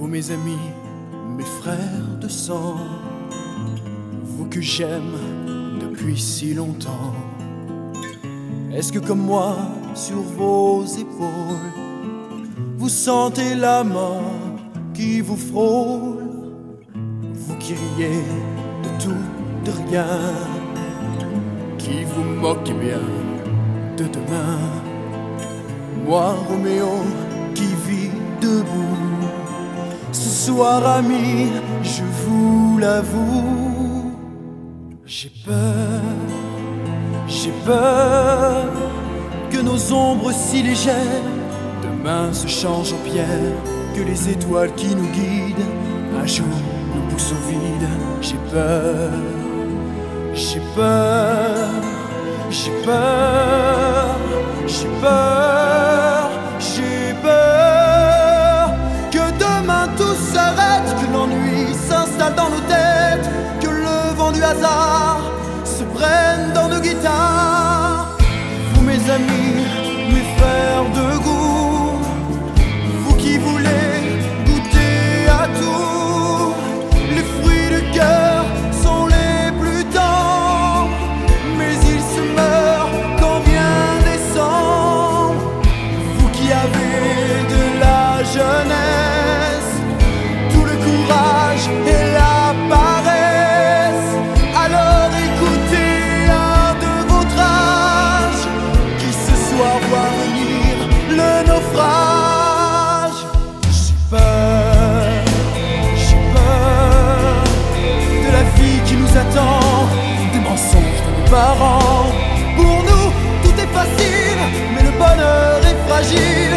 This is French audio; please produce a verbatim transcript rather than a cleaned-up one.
Vous mes amis, mes frères de sang, vous que j'aime depuis si longtemps, est-ce que comme moi, sur vos épaules, vous sentez la mort qui vous frôle? Vous qui riez de tout, de rien, qui vous moquez bien de demain, moi Roméo qui vis debout, ce soir ami, je vous l'avoue, j'ai peur, j'ai peur que nos ombres si légères demain se changent en pierre, que les étoiles qui nous guident un jour nous poussent au vide. J'ai peur, j'ai peur, j'ai peur, j'ai peur, j'ai peur que demain tout s'arrête, que l'ennui s'installe dans nos têtes, que le vent du hasard se prenne dans nos guitares. Vous mes amis, mes frères de goût, vous qui voulez goûter à tout, les fruits du cœur sont les plus tendres, mais ils se meurent quand vient décembre. Vous qui avez de la jeunesse, tout le courage et la paresse, alors écoutez un de votre âge qui ce soir voit venir le naufrage. J'ai peur, j'ai peur de la vie qui nous attend, des mensonges de nos parents. Pour nous tout est facile, mais le bonheur est fragile.